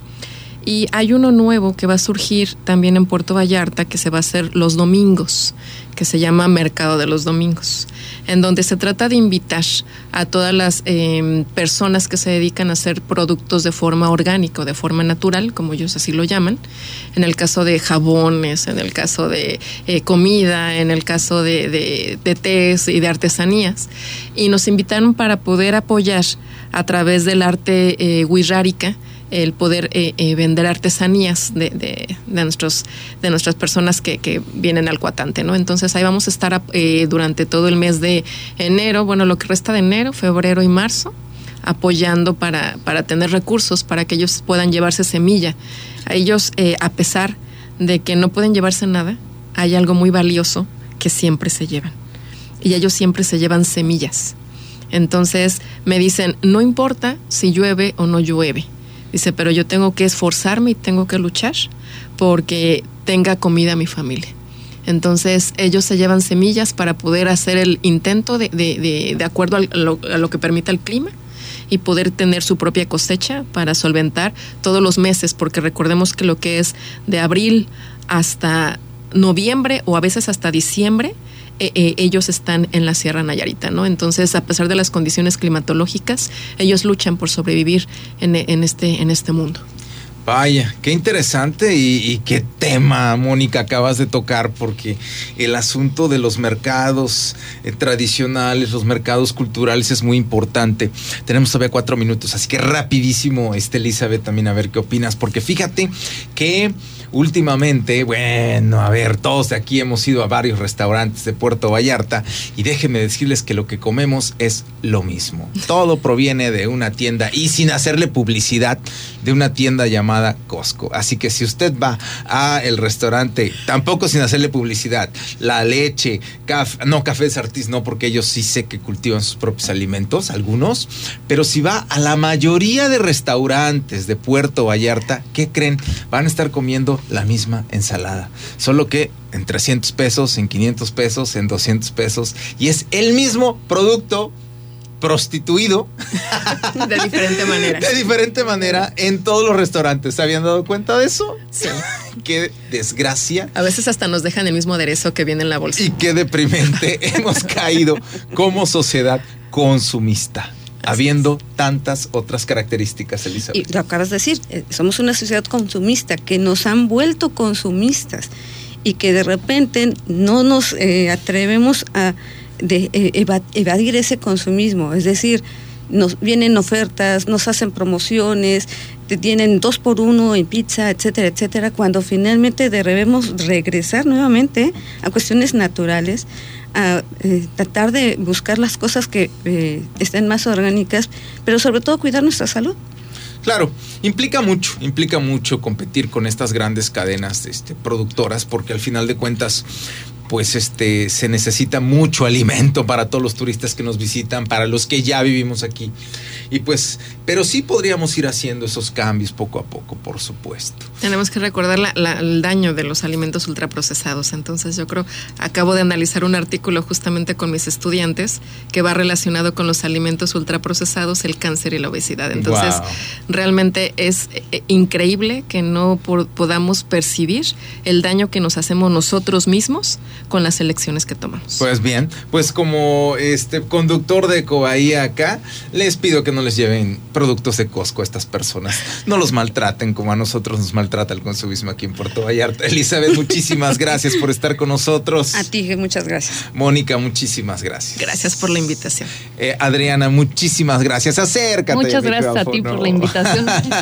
Y hay uno nuevo que va a surgir también en Puerto Vallarta, que se va a hacer los domingos, que se llama Mercado de los Domingos, en donde se trata de invitar a todas las eh, personas que se dedican a hacer productos de forma orgánica, de forma natural, como ellos así lo llaman, en el caso de jabones, en el caso de eh, comida, en el caso de, de, de tés y de artesanías. Y nos invitaron para poder apoyar a través del arte eh, wixárika, el poder eh, eh, vender artesanías de, de, de, nuestros, de nuestras personas que, que vienen al Cuatante, ¿no? Entonces ahí vamos a estar eh, durante todo el mes de enero, bueno, lo que resta de enero, febrero y marzo, apoyando para, para tener recursos para que ellos puedan llevarse semilla. A ellos, eh, a pesar de que no pueden llevarse nada, hay algo muy valioso que siempre se llevan. Y ellos siempre se llevan semillas. Entonces me dicen, no importa si llueve o no llueve. Dice, pero yo tengo que esforzarme y tengo que luchar porque tenga comida a mi familia. Entonces ellos se llevan semillas para poder hacer el intento de, de, de, de acuerdo a lo, a lo que permita el clima y poder tener su propia cosecha para solventar todos los meses, porque recordemos que lo que es de abril hasta noviembre o a veces hasta diciembre, Eh, eh, ellos están en la Sierra Nayarita, ¿no? Entonces, a pesar de las condiciones climatológicas, ellos luchan por sobrevivir en, en, este, en este mundo. Vaya, qué interesante y, y qué tema, Mónica, acabas de tocar, porque el asunto de los mercados eh, tradicionales, los mercados culturales es muy importante. Tenemos todavía cuatro minutos, así que rapidísimo, este, Elizabeth, también a ver qué opinas, porque fíjate que últimamente, bueno, a ver, todos de aquí hemos ido a varios restaurantes de Puerto Vallarta y déjenme decirles que lo que comemos es lo mismo. Todo proviene de una tienda y sin hacerle publicidad, de una tienda llamada Costco. Así que si usted va a el restaurante, tampoco sin hacerle publicidad, la leche, café, no, Cafés Artis no, porque ellos sí sé que cultivan sus propios alimentos, algunos, pero si va a la mayoría de restaurantes de Puerto Vallarta, ¿qué creen? Van a estar comiendo la misma ensalada, solo que en trescientos pesos, en quinientos pesos, en doscientos pesos, y es el mismo producto prostituido de diferente manera. De diferente manera en todos los restaurantes. ¿Se habían dado cuenta de eso? Sí. Qué desgracia. A veces hasta nos dejan el mismo aderezo que viene en la bolsa. Y qué deprimente hemos caído como sociedad consumista, habiendo tantas otras características, Elizabeth. Y lo acabas de decir, eh, somos una sociedad consumista que nos han vuelto consumistas y que de repente no nos eh, atrevemos a de, eh, evadir ese consumismo. Es decir, nos vienen ofertas, nos hacen promociones, te tienen dos por uno en pizza, etcétera, etcétera, cuando finalmente debemos regresar nuevamente a cuestiones naturales, a eh, tratar de buscar las cosas que eh, estén más orgánicas, pero sobre todo cuidar nuestra salud. Claro, implica mucho, implica mucho competir con estas grandes cadenas este, productoras, porque al final de cuentas, pues este se necesita mucho alimento para todos los turistas que nos visitan, para los que ya vivimos aquí. Y pues, pero sí podríamos ir haciendo esos cambios poco a poco, por supuesto. Tenemos que recordar la, la, el daño de los alimentos ultraprocesados. Entonces yo creo, acabo de analizar un artículo justamente con mis estudiantes que va relacionado con los alimentos ultraprocesados, el cáncer y la obesidad. Entonces, wow, realmente es eh, increíble que no por, podamos percibir el daño que nos hacemos nosotros mismos con las elecciones que tomamos. Pues bien, pues como este conductor de Ecobahía acá, les pido que no les lleven productos de Costco a estas personas. No los maltraten como a nosotros nos maltrata el consumismo aquí en Puerto Vallarta. Elizabeth, muchísimas gracias por estar con nosotros. A ti, muchas gracias. Mónica, muchísimas gracias. Gracias por la invitación. Eh, Adriana, muchísimas gracias. Acércate. Muchas gracias a ti por la invitación.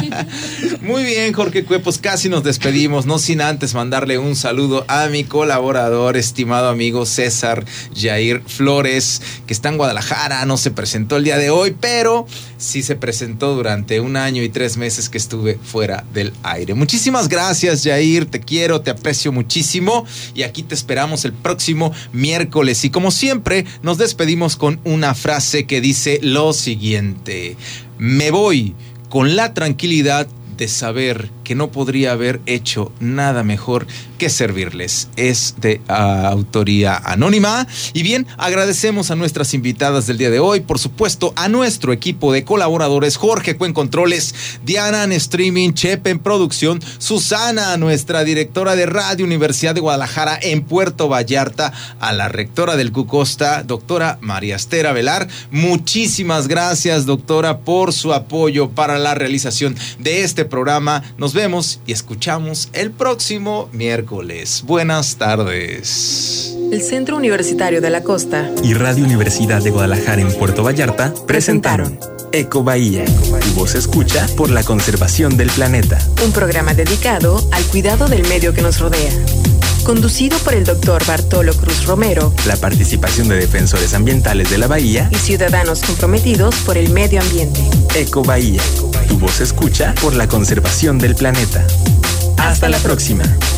Muy bien, Jorge Cuepos, casi nos despedimos, no sin antes mandarle un saludo a mi colaborador, estimado amigo César Jair Flores, que está en Guadalajara, no se presentó el día de hoy, pero sí se presentó durante un año y tres meses que estuve fuera del aire. Muchísimas gracias, Jair, te quiero, te aprecio muchísimo y aquí te esperamos el próximo miércoles. Y como siempre, nos despedimos con una frase que dice lo siguiente: me voy con la tranquilidad de saber que no podría haber hecho nada mejor que servirles. Es de uh, autoría anónima. Y bien, agradecemos a nuestras invitadas del día de hoy, por supuesto a nuestro equipo de colaboradores: Jorge Cuen Controles, Diana en Streaming, Chepe en Producción, Susana, nuestra directora de Radio Universidad de Guadalajara en Puerto Vallarta, a la rectora del CUCOSTA, doctora María Esther Avelar. Muchísimas gracias, doctora, por su apoyo para la realización de este programa. Nos vemos y escuchamos el próximo miércoles. Buenas tardes. El Centro Universitario de la Costa y Radio Universidad de Guadalajara en Puerto Vallarta presentaron Ecobahía, tu voz escucha por la conservación del planeta. Un programa dedicado al cuidado del medio que nos rodea. Conducido por el doctor Bartolo Cruz Romero. La participación de defensores ambientales de la Bahía y ciudadanos comprometidos por el medio ambiente. Ecobahía, tu voz escucha por la conservación del planeta. Hasta, Hasta la próxima. próxima.